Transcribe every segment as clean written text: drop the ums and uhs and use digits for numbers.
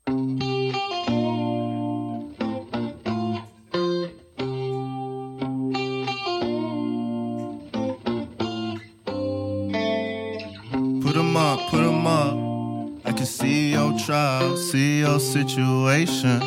Put 'em up. I can see your trial, see your situation.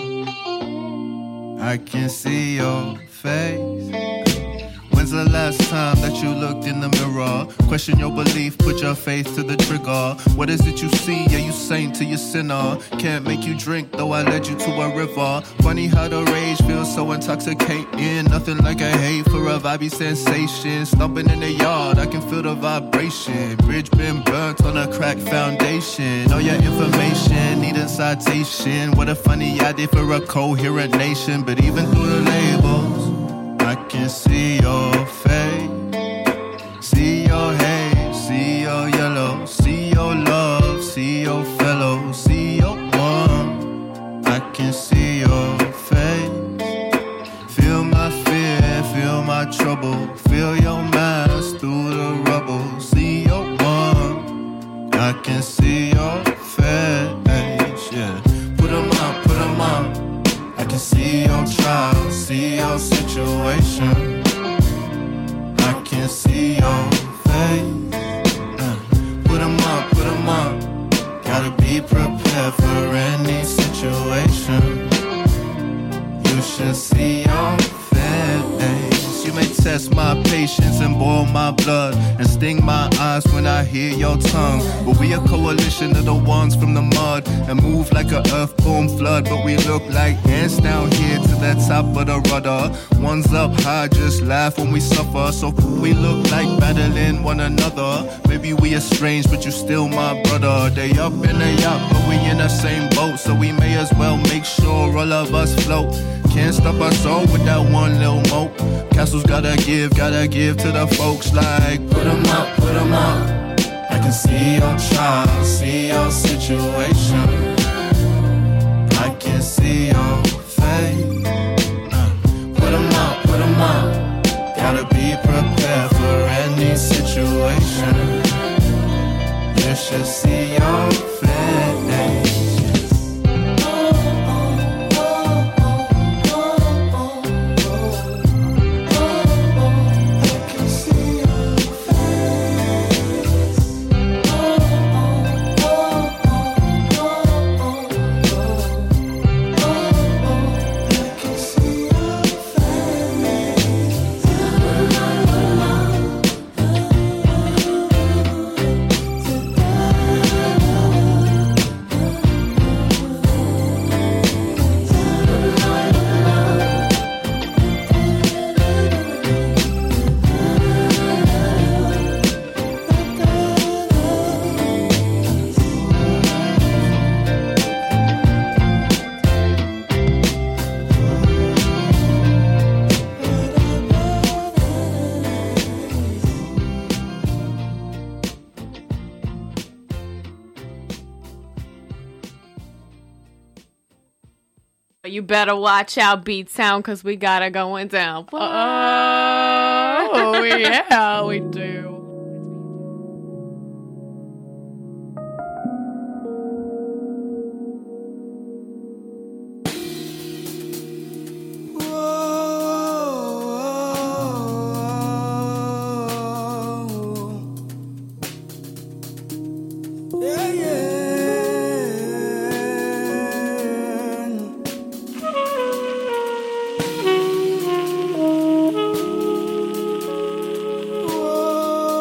I can see your face. When's the last time that you looked in the mirror? Question your belief, put your faith to the trigger. What is it you see? Yeah, you saint to your sinner. Can't make you drink, though I led you to a river. Funny how the rage feels so intoxicating. Nothing like a hate for a vibey sensation. Stomping in the yard, I can feel the vibration. Bridge been burnt on a cracked foundation. All your information, need a citation. What a funny idea for a coherent nation. But even through the labels, I can see your face, see your hate, see your yellow, see your love, see your fellow, see your one. I can see your face, feel my fear, feel my trouble, feel your mask through the rubble, see your one. I can see your face, yeah. Put 'em up. I can see your trial, see your situation. I can see your face. Put 'em up. Gotta be prepared for any situation. You should see your face. You may test my patience and boil my blood and sting my eyes when I hear your tongue. But we a coalition of the ones from the mud and move like a earthborn flood. But we look like ants down here to the top of the rudder. One's up high, just laugh when we suffer. So we look like battling one another. Maybe we estranged, but you still my brother. They up and they up, but we in the same boat. So we may as well make sure all of us float. Can't stop us all with that one little moat. Castles gotta give to the folks like put 'em up. I can see your trial, see your situation. I can see your face. Put 'em up. Gotta be prepared for any situation. You should see your face. You better watch out, Beat Sound, because we got it going down. Oh, yeah, we do. Whoa.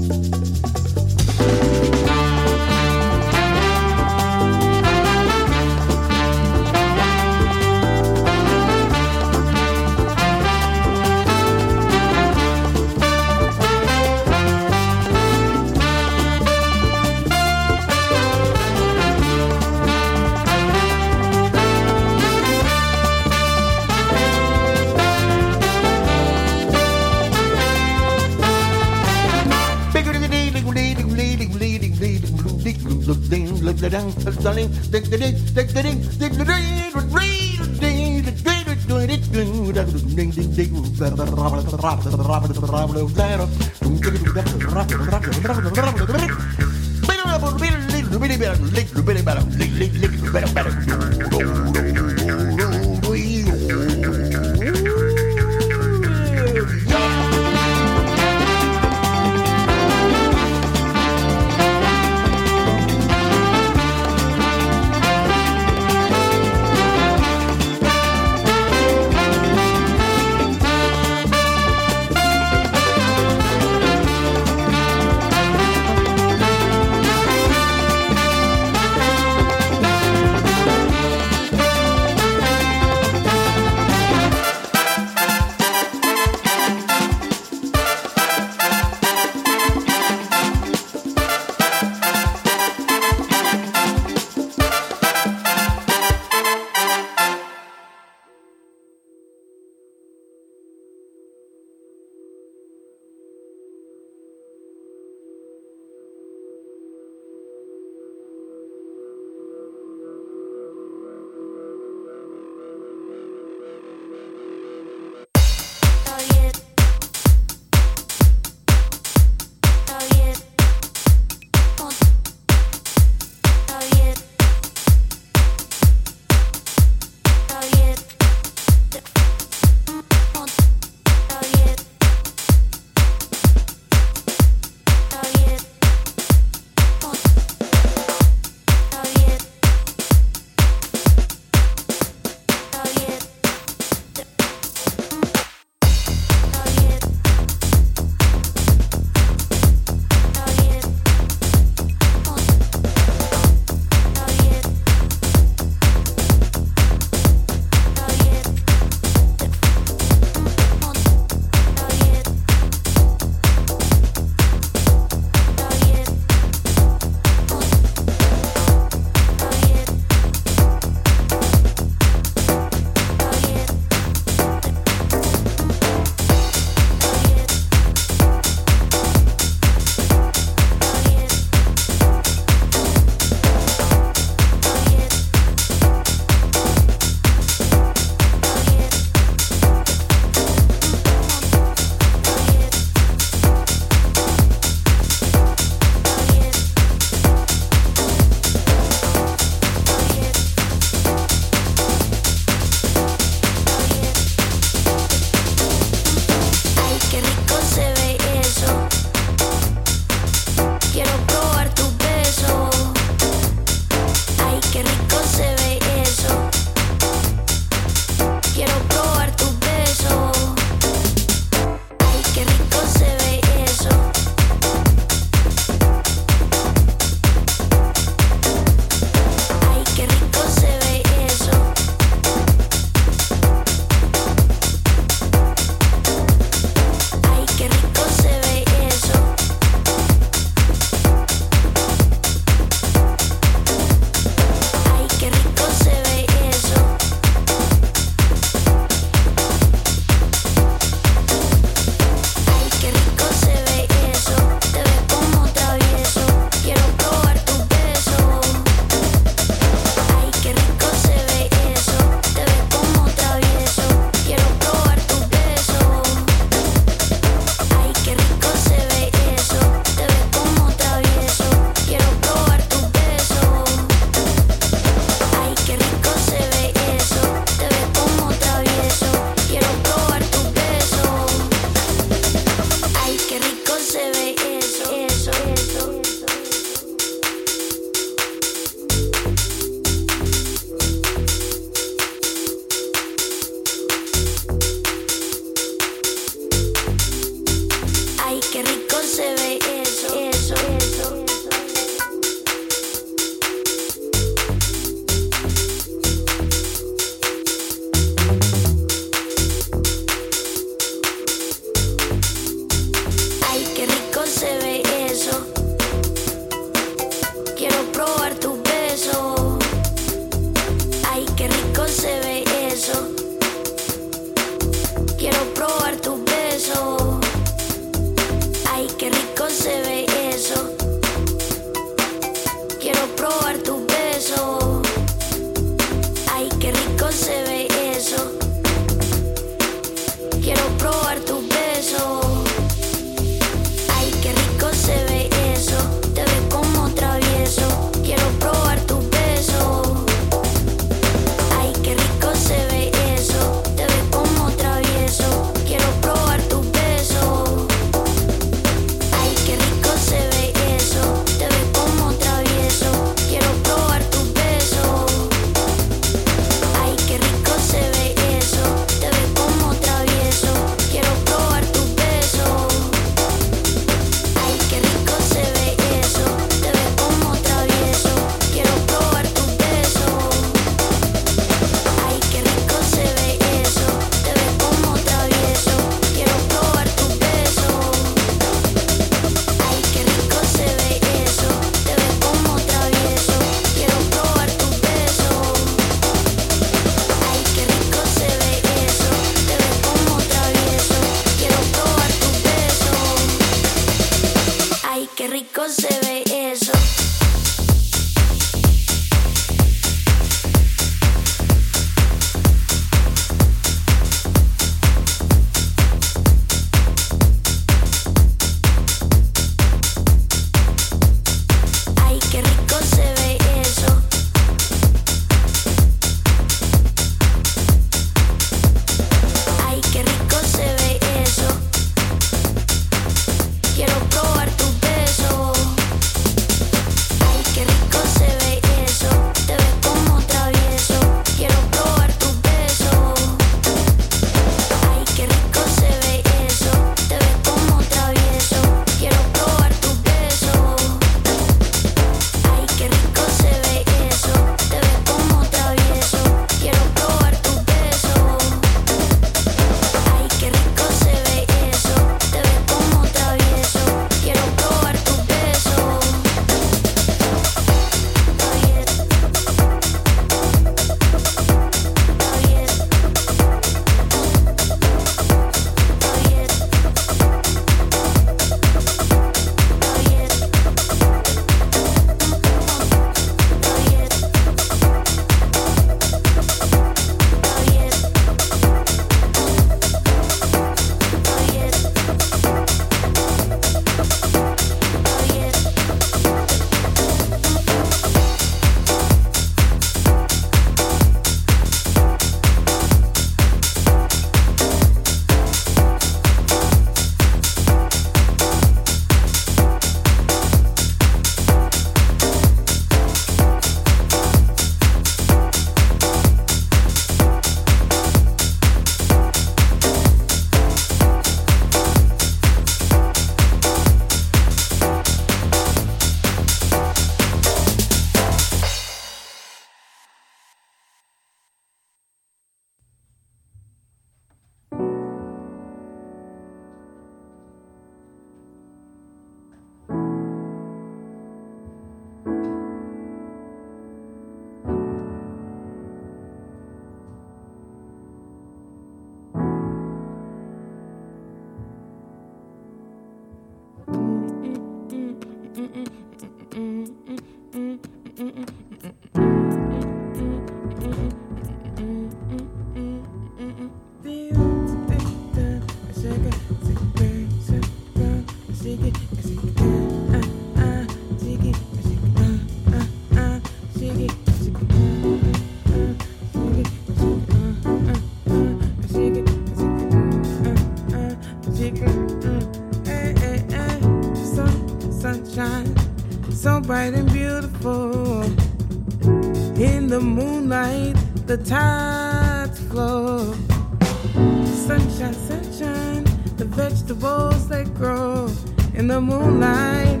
Sunshine, so bright and beautiful. In the moonlight, the tides flow. Sunshine, sunshine, the vegetables that grow in the moonlight.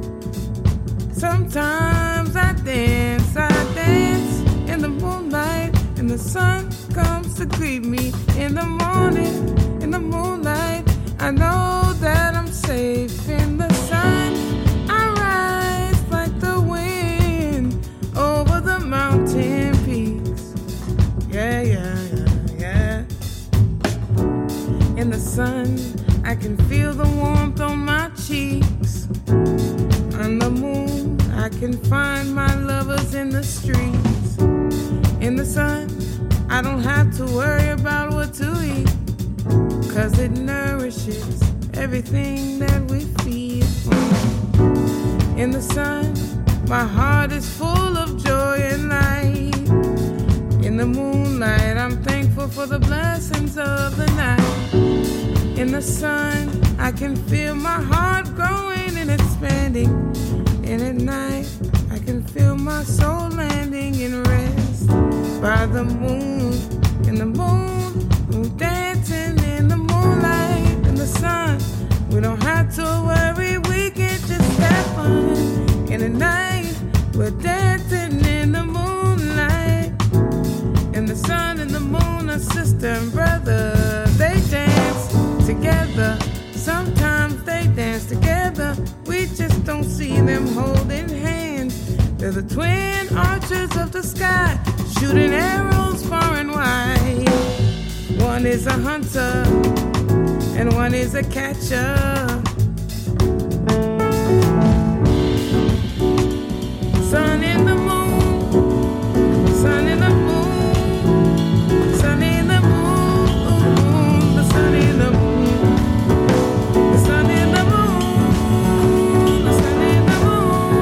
Sometimes I dance in the moonlight, and the sun comes to greet me in the morning, in the moonlight. I know that I'm safe in the sun. I rise like the wind over the mountain peaks. Yeah, yeah, yeah, yeah. In the sun, I can feel the warmth on my cheeks. On the moon, I can find my lovers in the streets. In the sun, I don't have to worry about what to eat, 'cause it nourishes everything that we feed on. In the sun, my heart is full of joy and light. In the moonlight, I'm thankful for the blessings of the night. In the sun, I can feel my heart growing and expanding. And at night, I can feel my soul landing in rest. By the moon, in the moon, we're dancing in the moonlight. In the sun, we don't have to worry, we can just have fun. In the night, we're dancing in the moonlight. In the sun and the moon are sister and brother. They dance together. Sometimes they dance together. We just don't see them holding hands. They're the twin archers of the sky, shooting arrows far and wide. One is a hunter and one is a catcher. Sun in the moon, sun in the moon, sun in the moon, the sun in the moon, the sun in the moon, the sun in the moon.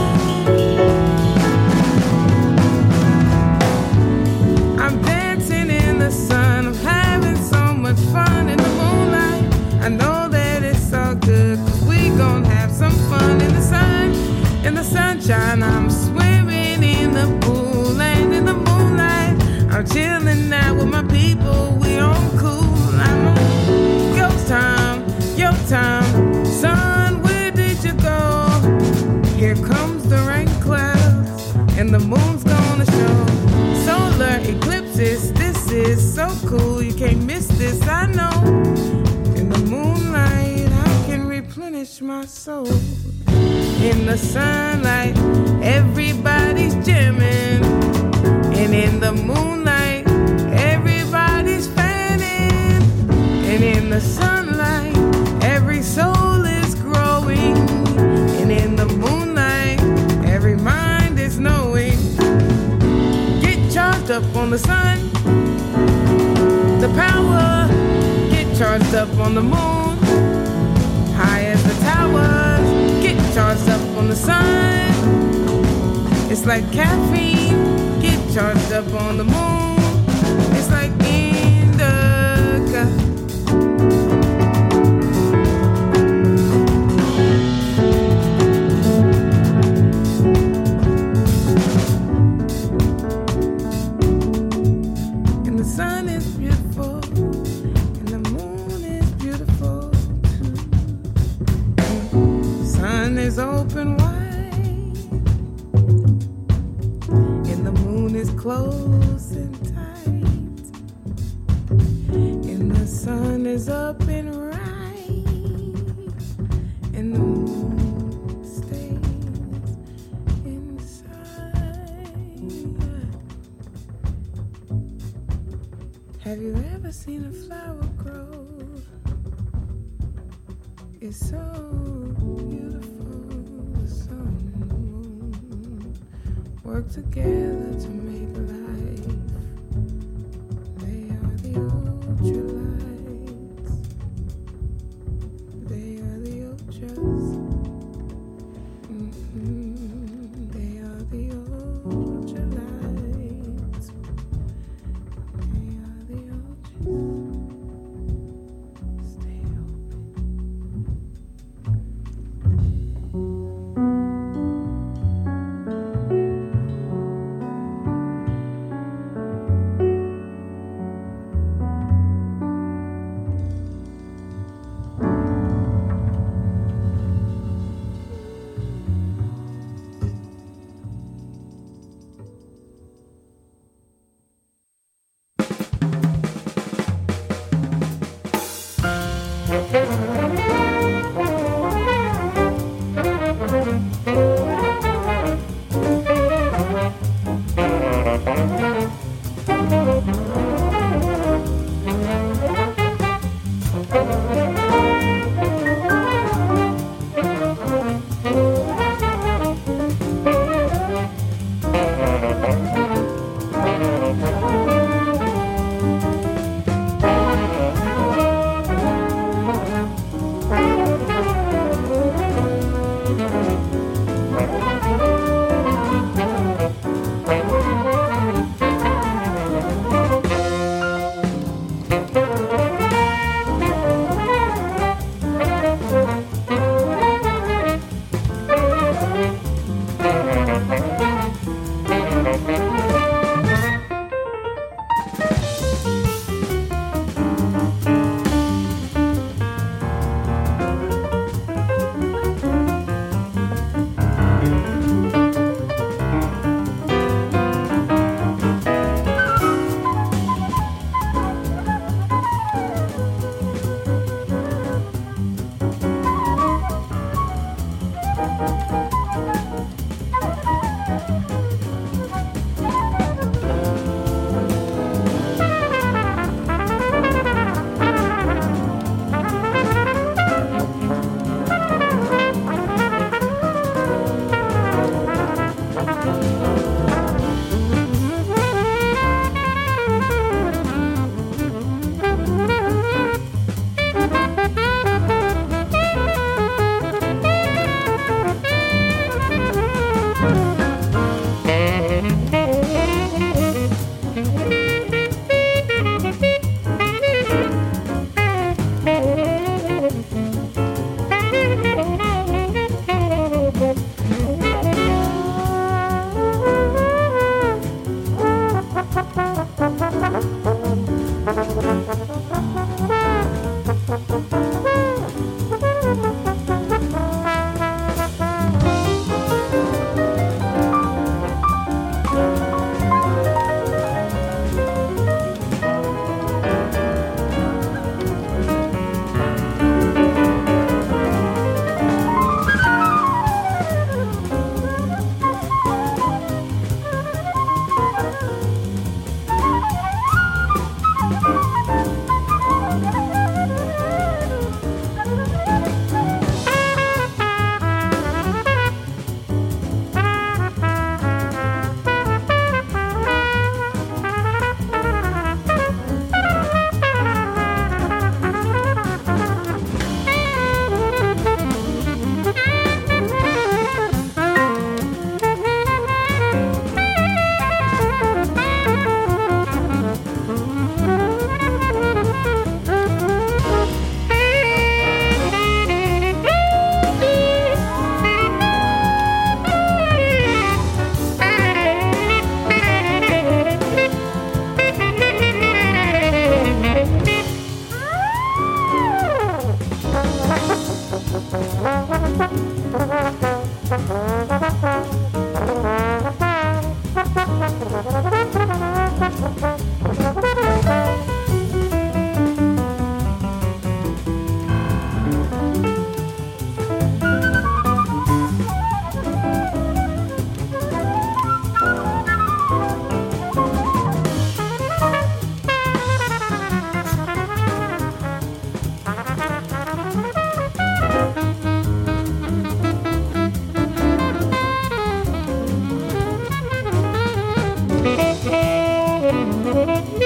I'm dancing in the sun, I'm having so much fun in the moonlight. I know that it's all good, 'cause we gon' have some fun in the sun. In the sunshine, I'm swimming in the pool, and in the moonlight, I'm chilling out with my people. We on cool, I'm on your time, your time. Sun, where did you go? Here comes the rain clouds, and the moon's gonna show. Solar eclipses, this is so cool. You can't miss this, I know. In the moonlight, I can replenish my soul. In the sunlight, everybody's jamming. And in the moonlight, everybody's fanning. And in the sunlight, every soul is growing. And in the moonlight, every mind is knowing. Get charged up on the sun, the power. Get charged up on the moon, high as the towers. Get charged up on the sun. It's like caffeine. Get charged up on the moon. It's like indica. And the sun is beautiful, and the moon is beautiful too. The sun is open wide, and the moon is close and tight, and the sun is up and right, and the moon stays inside. Have you ever seen a flower grow? It's so beautiful, the sun and the moon. work together to make life. They are the ultralights. They are the ultras. They are the ultralights. They are the ultras. Stay open. Thank you.